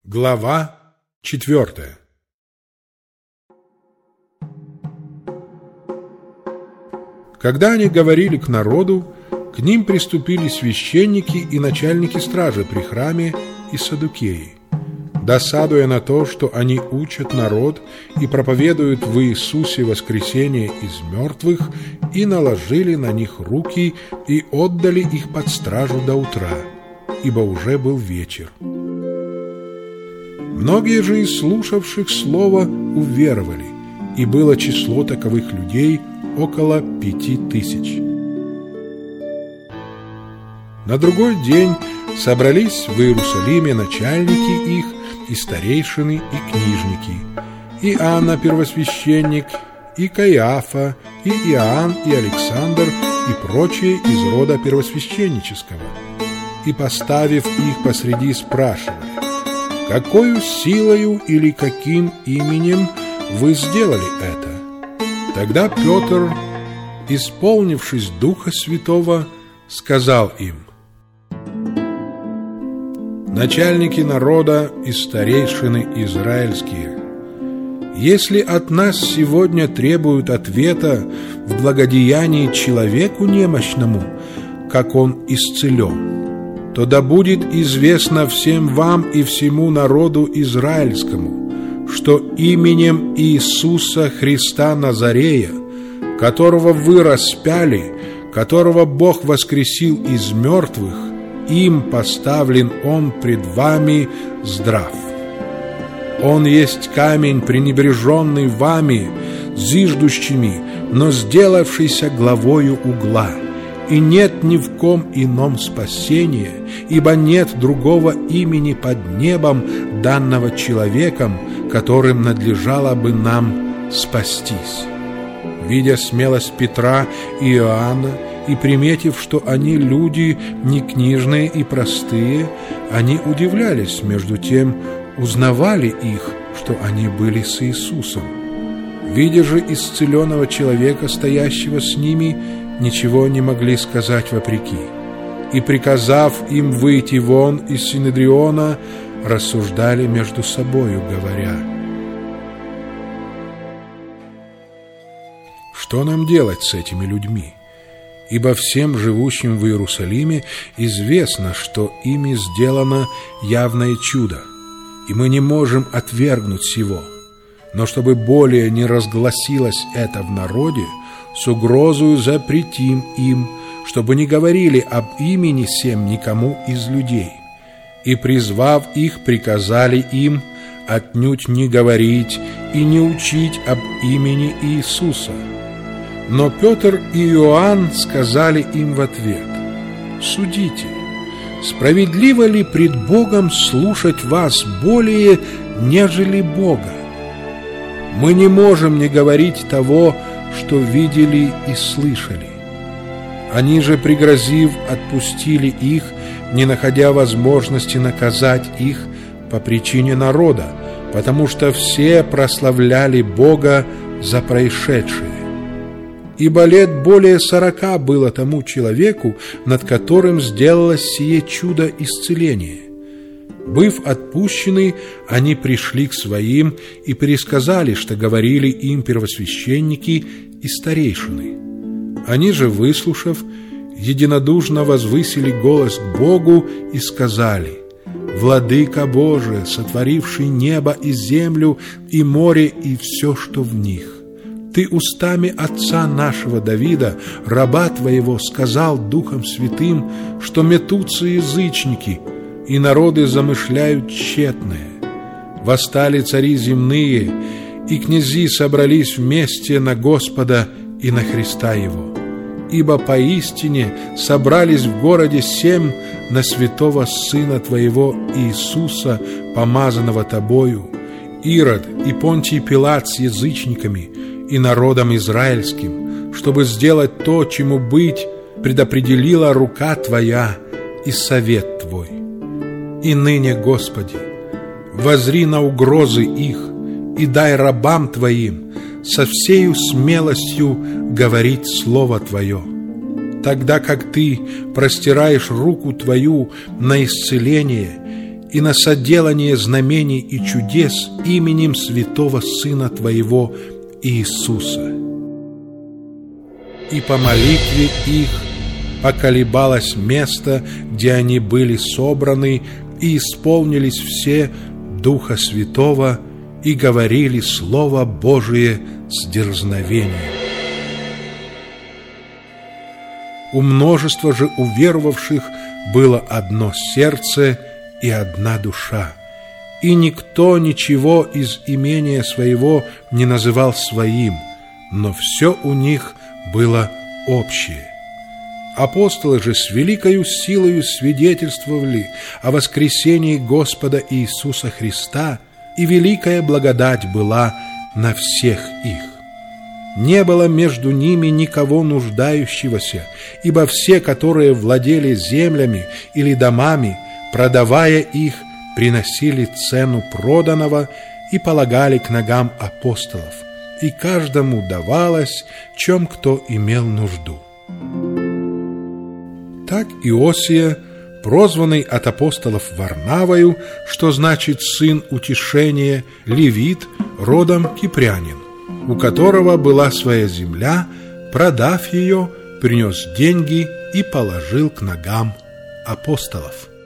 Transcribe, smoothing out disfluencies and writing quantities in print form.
Глава 4. Когда они говорили к народу, к ним приступили священники и начальники стражи при храме и саддукеи, досадуя на то, что они учат народ и проповедуют в Иисусе воскресение из мертвых, и наложили на них руки и отдали их под стражу до утра, ибо уже был вечер. Многие же из слушавших слово уверовали, и было число таковых людей около 5000. На другой день собрались в Иерусалиме начальники их, и старейшины, и книжники, и Анна первосвященник, и Каиафа, и Иоанн, и Александр, и прочие из рода первосвященнического. И, поставив их посреди, спрашивали: «Какою силою или каким именем вы сделали это?» Тогда Петр, исполнившись Духа Святого, сказал им: «Начальники народа и старейшины израильские, если от нас сегодня требуют ответа в благодеянии человеку немощному, как он исцелен, то да будет известно всем вам и всему народу израильскому, что именем Иисуса Христа Назарея, которого вы распяли, которого Бог воскресил из мертвых, им поставлен Он пред вами здрав. Он есть камень, пренебреженный вами, зиждущими, но сделавшийся главою угла. И нет ни в ком ином спасения, ибо нет другого имени под небом, данного человеком, которым надлежало бы нам спастись». Видя смелость Петра и Иоанна, и приметив, что они люди не книжные и простые, они удивлялись, между тем узнавали их, что они были с Иисусом. Видя же исцеленного человека, стоящего с ними, ничего не могли сказать вопреки. И, приказав им выйти вон из Синедриона, рассуждали между собою, говоря: «Что нам делать с этими людьми? Ибо всем живущим в Иерусалиме известно, что ими сделано явное чудо, и мы не можем отвергнуть сего. Но чтобы более не разгласилось это в народе, с угрозою запретим им, чтобы не говорили об имени сем никому из людей. И, призвав их, приказали им отнюдь не говорить и не учить об имени Иисуса. Но Петр и Иоанн сказали им в ответ: «Судите, справедливо ли пред Богом слушать вас более, нежели Бога? Мы не можем не говорить того, что видели и слышали». Они же, пригрозив, отпустили их, не находя возможности наказать их по причине народа, потому что все прославляли Бога за происшедшее. Ибо лет более 40 было тому человеку, над которым сделалось сие чудо исцеления. Быв отпущены, они пришли к своим и пересказали, что говорили им первосвященники и старейшины. Они же, выслушав, единодушно возвысили голос к Богу и сказали: «Владыка Божий, сотворивший небо и землю, и море, и все, что в них, Ты устами отца нашего Давида, раба Твоего, сказал Духом Святым, что метутся язычники, и народы замышляют тщетное. Восстали цари земные, и князи собрались вместе на Господа и на Христа Его. Ибо поистине собрались в городе сем на святого Сына Твоего Иисуса, помазанного Тобою, Ирод и Понтий Пилат с язычниками и народом израильским, чтобы сделать то, чему быть предопределила рука Твоя и совет Твой. И ныне, Господи, воззри на угрозы их и дай рабам Твоим со всею смелостью говорить Слово Твое, тогда как Ты простираешь руку Твою на исцеление, и на соделание знамений и чудес именем святого Сына Твоего Иисуса. И по молитве их поколебалось место, где они были собраны, и исполнились все Духа Святого, и говорили Слово Божие с дерзновением. У множества же уверовавших было одно сердце и одна душа, и никто ничего из имения своего не называл своим, но все у них было общее. Апостолы же с великою силою свидетельствовали о воскресении Господа Иисуса Христа, и великая благодать была на всех их. Не было между ними никого нуждающегося, ибо все, которые владели землями или домами, продавая их, приносили цену проданного и полагали к ногам апостолов, и каждому давалось, чем кто имел нужду. Так Иосия, прозванный от апостолов Варнавою, что значит «сын утешения», левит, родом кипрянин, у которого была своя земля, продав ее, принес деньги и положил к ногам апостолов.